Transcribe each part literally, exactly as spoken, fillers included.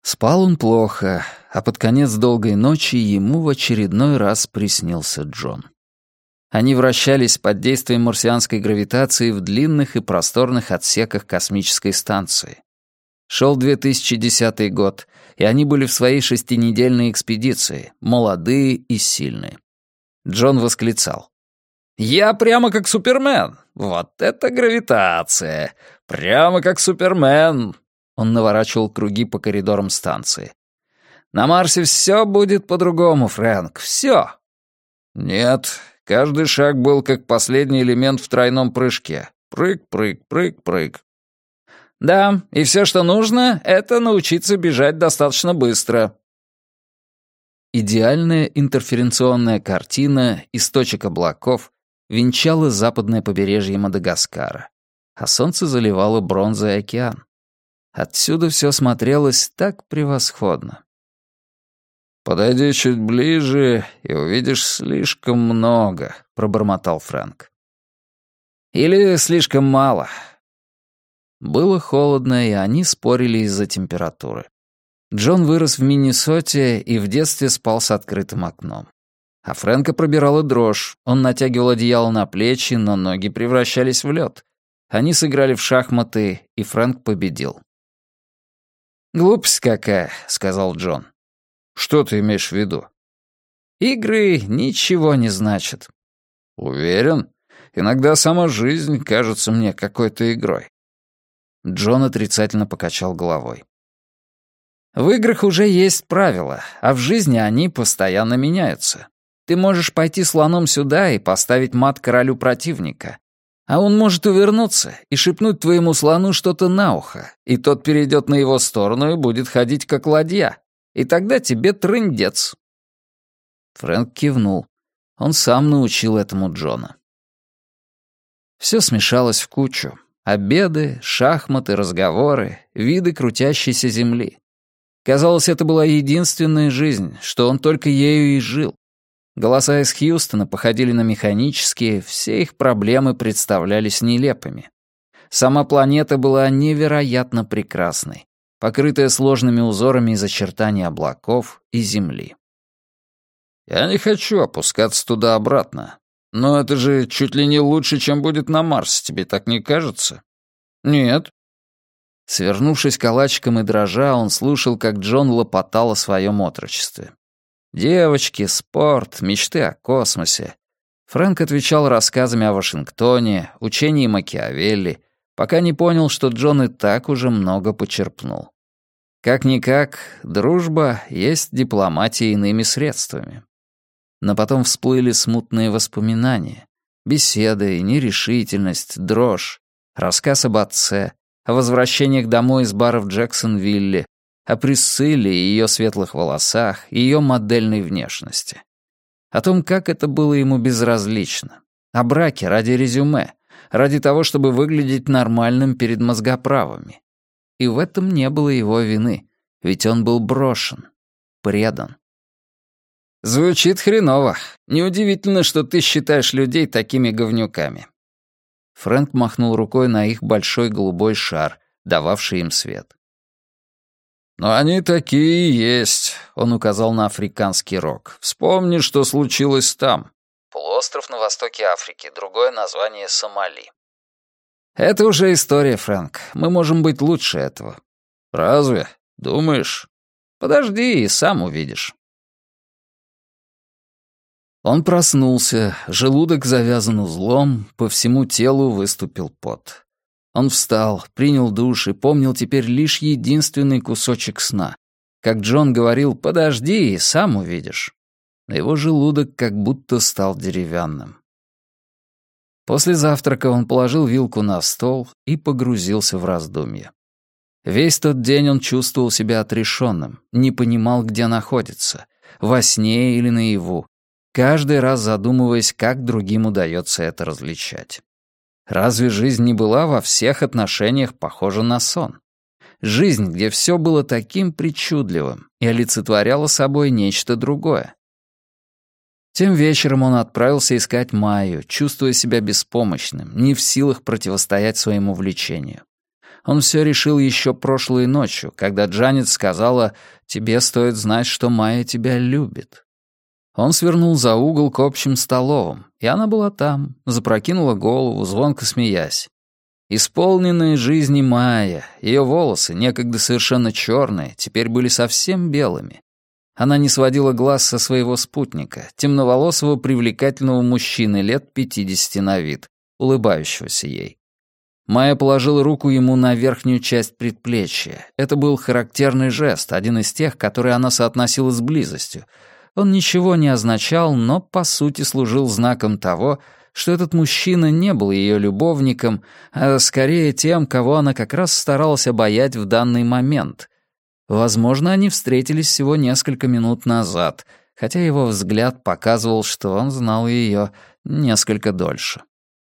Спал он плохо, а под конец долгой ночи ему в очередной раз приснился Джон. Они вращались под действием марсианской гравитации в длинных и просторных отсеках космической станции. Шел две тысячи десятый год, и они были в своей шестинедельной экспедиции, молодые и сильные. Джон восклицал: «Я прямо как Супермен! Вот это гравитация! Прямо как Супермен!» Он наворачивал круги по коридорам станции. «На Марсе все будет по-другому, Фрэнк, все!» «Нет, каждый шаг был как последний элемент в тройном прыжке. Прыг, прыг, прыг, прыг». «Да, и все, что нужно, это научиться бежать достаточно быстро». Идеальная интерференционная картина из точек облаков венчала западное побережье Мадагаскара, а солнце заливало бронзой океан. Отсюда все смотрелось так превосходно. «Подойди чуть ближе, и увидишь слишком много», — пробормотал Фрэнк. «Или слишком мало». Было холодно, и они спорили из-за температуры. Джон вырос в Миннесоте и в детстве спал с открытым окном. А Фрэнка пробирала дрожь. Он натягивал одеяло на плечи, но ноги превращались в лед. Они сыграли в шахматы, и Фрэнк победил. «Глупость какая», — сказал Джон. «Что ты имеешь в виду?» «Игры ничего не значат». «Уверен? Иногда сама жизнь кажется мне какой-то игрой». Джон отрицательно покачал головой. «В играх уже есть правила, а в жизни они постоянно меняются. Ты можешь пойти слоном сюда и поставить мат королю противника. А он может увернуться и шепнуть твоему слону что-то на ухо, и тот перейдет на его сторону и будет ходить как ладья. И тогда тебе трындец». Фрэнк кивнул. Он сам научил этому Джона. Все смешалось в кучу. Обеды, шахматы, разговоры, виды крутящейся земли. Казалось, это была единственная жизнь, что он только ею и жил. Голоса из Хьюстона походили на механические, все их проблемы представлялись нелепыми. Сама планета была невероятно прекрасной, покрытая сложными узорами из очертаний облаков и Земли. «Я не хочу опускаться туда-обратно, но это же чуть ли не лучше, чем будет на Марсе, тебе так не кажется?» «Нет». Свернувшись калачиком и дрожа, он слушал, как Джон лопотал о своем отрочестве. Девочки, спорт, мечты о космосе. Фрэнк отвечал рассказами о Вашингтоне, учении Макиавелли, пока не понял, что Джон и так уже много почерпнул. Как-никак, дружба есть дипломатия иными средствами. Но потом всплыли смутные воспоминания, беседы, нерешительность, дрожь, рассказ об отце, о возвращениях домой из бара в Джексонвилле, о Присцилле и ее светлых волосах, и ее модельной внешности. О том, как это было ему безразлично. О браке ради резюме, ради того, чтобы выглядеть нормальным перед мозгоправами. И в этом не было его вины, ведь он был брошен, предан. «Звучит хреново. Неудивительно, что ты считаешь людей такими говнюками». Фрэнк махнул рукой на их большой голубой шар, дававший им свет. «Но они такие и есть», — он указал на африканский рог. «Вспомни, что случилось там». Полуостров на востоке Африки, другое название Сомали. «Это уже история, Фрэнк. Мы можем быть лучше этого». «Разве? Думаешь?» «Подожди, и сам увидишь». Он проснулся, желудок завязан узлом, по всему телу выступил пот. Он встал, принял душ и помнил теперь лишь единственный кусочек сна. Как Джон говорил: «Подожди, и сам увидишь». Но его желудок как будто стал деревянным. После завтрака он положил вилку на стол и погрузился в раздумья. Весь тот день он чувствовал себя отрешенным, не понимал, где находится, во сне или наяву, каждый раз задумываясь, как другим удается это различать. Разве жизнь не была во всех отношениях похожа на сон? Жизнь, где все было таким причудливым и олицетворяло собой нечто другое. Тем вечером он отправился искать Майю, чувствуя себя беспомощным, не в силах противостоять своему влечению. Он все решил еще прошлой ночью, когда Джанет сказала: «Тебе стоит знать, что Майя тебя любит». Он свернул за угол к общим столовым, и она была там, запрокинула голову, звонко смеясь. Исполненные жизни Майя, ее волосы, некогда совершенно черные, теперь были совсем белыми. Она не сводила глаз со своего спутника, темноволосого привлекательного мужчины лет пятидесяти на вид, улыбающегося ей. Майя положила руку ему на верхнюю часть предплечья. Это был характерный жест, один из тех, которые она соотносила с близостью. Он ничего не означал, но по сути служил знаком того, что этот мужчина не был ее любовником, а скорее тем, кого она как раз старалась обаять в данный момент. Возможно, они встретились всего несколько минут назад, хотя его взгляд показывал, что он знал ее несколько дольше.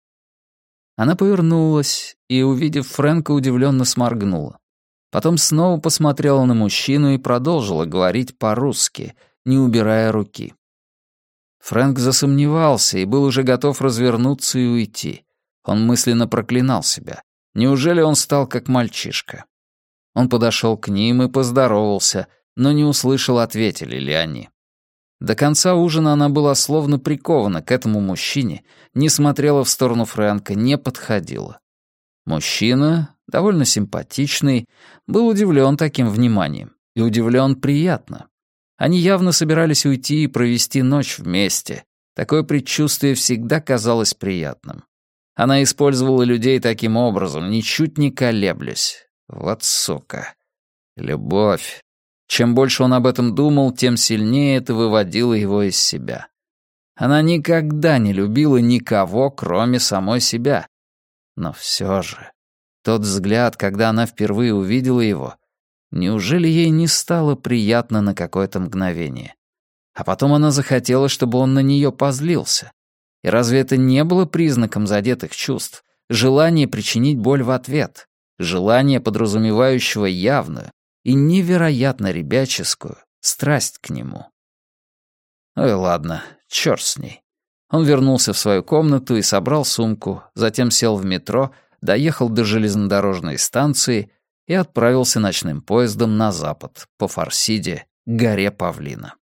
Она повернулась и, увидев Фрэнка, удивленно сморгнула. Потом снова посмотрела на мужчину и продолжила говорить по-русски, не убирая руки. Фрэнк засомневался и был уже готов развернуться и уйти. Он мысленно проклинал себя. Неужели он стал как мальчишка? Он подошел к ним и поздоровался, но не услышал, ответили ли они. До конца ужина она была словно прикована к этому мужчине, не смотрела в сторону Фрэнка, не подходила. Мужчина, довольно симпатичный, был удивлен таким вниманием. И удивлен приятно. Они явно собирались уйти и провести ночь вместе. Такое предчувствие всегда казалось приятным. Она использовала людей таким образом, ничуть не колеблясь. Вот сука. Любовь. Чем больше он об этом думал, тем сильнее это выводило его из себя. Она никогда не любила никого, кроме самой себя. Но все же, тот взгляд, когда она впервые увидела его, неужели ей не стало приятно на какое-то мгновение? А потом она захотела, чтобы он на нее позлился. И разве это не было признаком задетых чувств? Желание причинить боль в ответ. Желание, подразумевающего явную и невероятно ребяческую страсть к нему. Ой, ладно, чёрт с ней. Он вернулся в свою комнату и собрал сумку, затем сел в метро, доехал до железнодорожной станции и отправился ночным поездом на запад, по Фарсиде, к горе Павлина.